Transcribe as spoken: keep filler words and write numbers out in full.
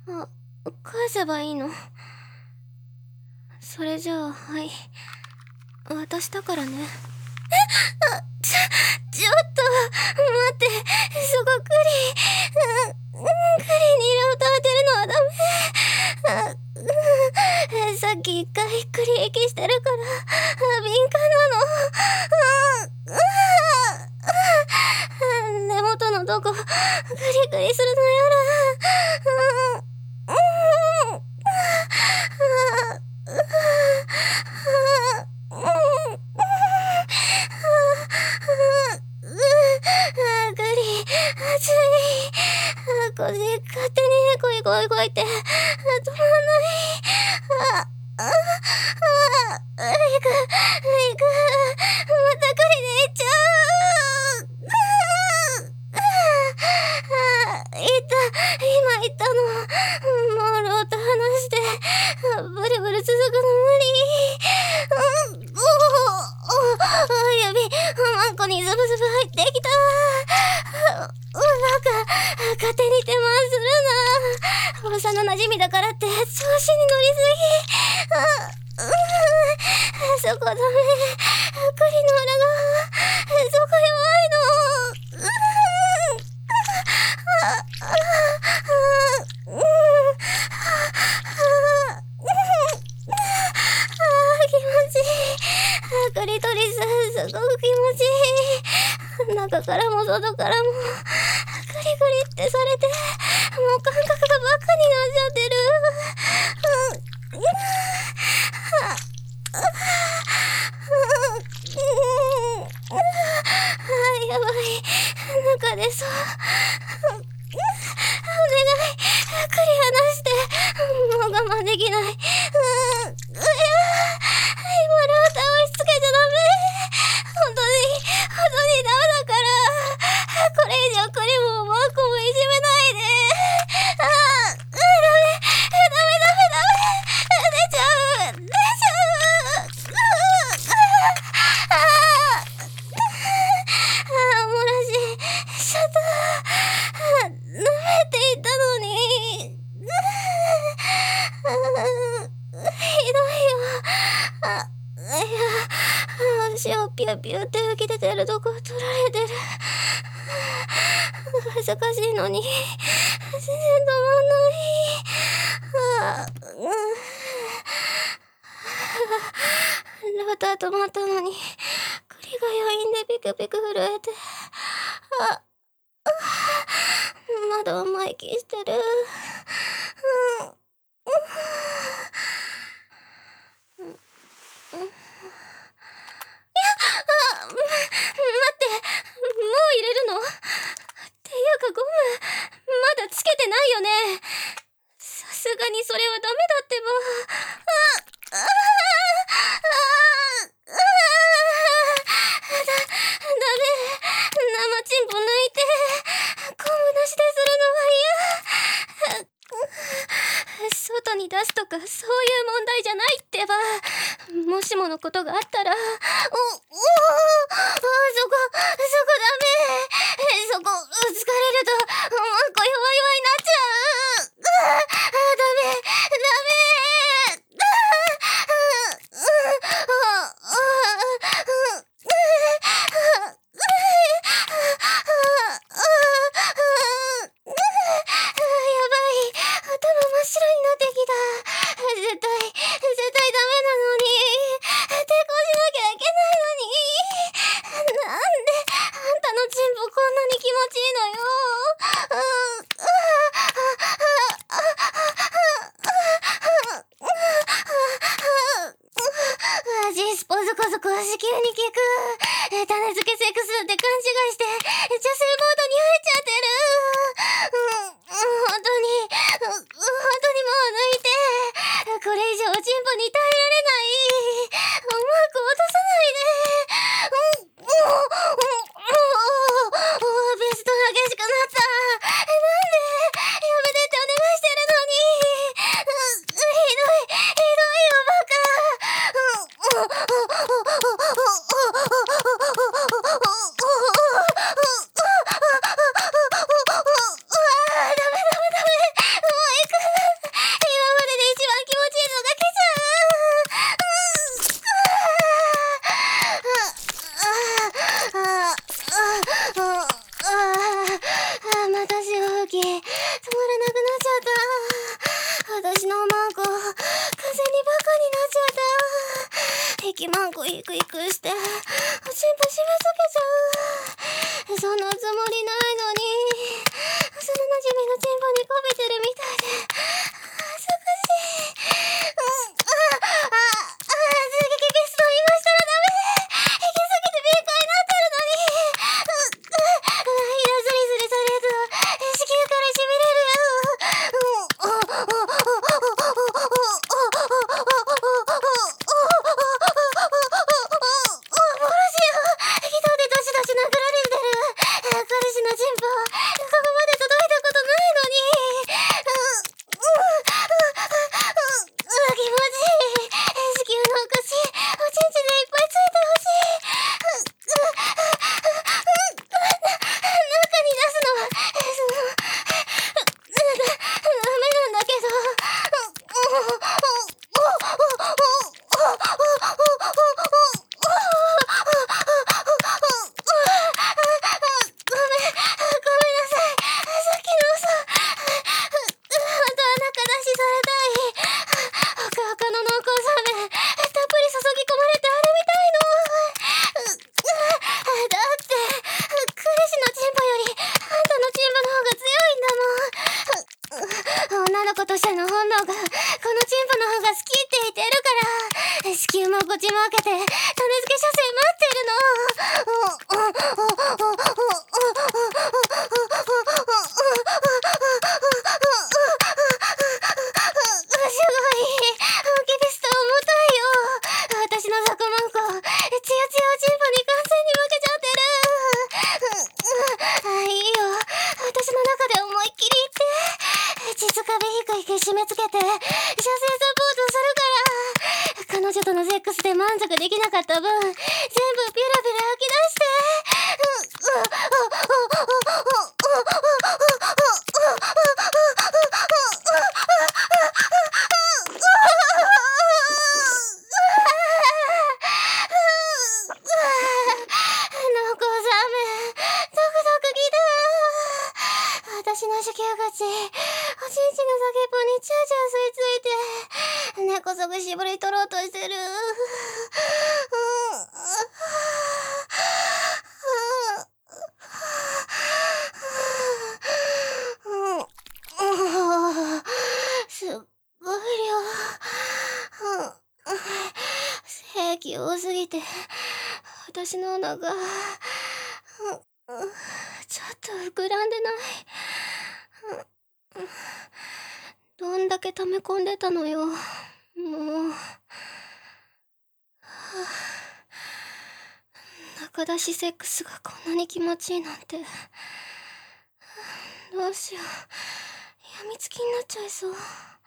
あ、返せばいいの？それじゃあ、はい。渡したからね。え、あ、ちょ、ちょっと、待って、そこクリ、うん、クリに色を食べてるのはダメ。あ、うん、さっき一回クリ息してるから、敏感なの。あ、うん、根元のとこ、クリクリするのやだ。うん、うん、グリ、熱い。腰、勝手にこいこいこいって止まんない。あ、あ、あ、あ、行く、行く。またグリで行っちゃう。あ、行った、今行ったの。もうローと離して、ブルブル続くの無理。うん、おお、お、指、マンコにズブズブ入ってきた。う、なんか、勝手に手間するな。幼馴染だからって調子に乗りすぎ。あ、うん、そこダメ。クリの裏側、そこ弱いの。うん、あ、あ、あ、うん、気持ちいい。クリトリス、すごく気持ちいい。中からも外からも、クリクリってされて、もう感覚がバカになっちゃってる。うん、うん、あ、あ、うん、あ、やばい。中でそう。お願い、クリ離して。もう我慢できない。うん、うや、今ローター押し付けちゃダメ。本当に、本当にダメだから。これ以上クリもマーコもいじめないで。ああ、うん、ダメ、ダメダメダメ。出ちゃう、出ちゃう。ああ、ああ、漏らしちゃった。舐めていたのに。ひどいよ。あ、いや、足をピューピューって吹き出てるとこ取られてる。恥ずかしいのに全然止まんない。あ、うん、ローター止まったのにクリが余韻でピクピク震えて、あ、あ、まだ甘い気してる。うん、うん、うん、うん、あ、ま、待って、もう入れるの？っていうかゴム、まだつけてないよね。さすがにそれはダメだってば。あ、あ、あ、あ、あ、だ、ダメ。生チンポ抜いて、ゴムなしでするのは嫌。外に出すとかそういう問題じゃないってば。もしものことがあったら、お、お、あ、そこ、そこダメ。そこ、疲れると、マンコ弱々になっちゃう。あ、ダメ、ダメ。やばい、頭真っ白になってきた。絶対、絶対ダメなのに。抵抗しなきゃいけないのに。なんで、あんたのチンポこんなに気持ちいいのよ。あ、あ、あ、あ、あ、ジスポズコズコは子宮に効く。種付けセックスって勘違いして女性モードに入っちゃってる。うん、本当に、本当にもう抜いて。これ以上チンポに耐えられない。 クイクしておちんぽ締め付けちゃう。そんなつもりないのに幼馴染のチンポにこびてるみたいで恥ずかしい。うんあああ刺激ピストン今したらダメ。行き過ぎて敏感になってるのに。うううイラスリするされると子宮からしびれるよ。女の子としての本能がこのチンポの方が好きって言ってるから子宮もこちも開けて種付け射精待ってるの。すごいキビスト重たいよ。私のザコマンコツヤツヤおチンポに完全に負けちゃってる。あいいよ私の中で思いっきり言って膣壁低い締め付けて射精サポートするから彼女とのセックスで満足できなかった分全部ピュラピュラ吐き出して私の子宮口、おちんちの先っぽにチャーチャー吸い付いて根こそぎ絞り取ろうとしてる。すっごい量。精液多すぎて私の穴がちょっと膨らんでない。どんだけ溜め込んでたのよもう。中出しセックスがこんなに気持ちいいなんて。どうしよう、やみつきになっちゃいそう。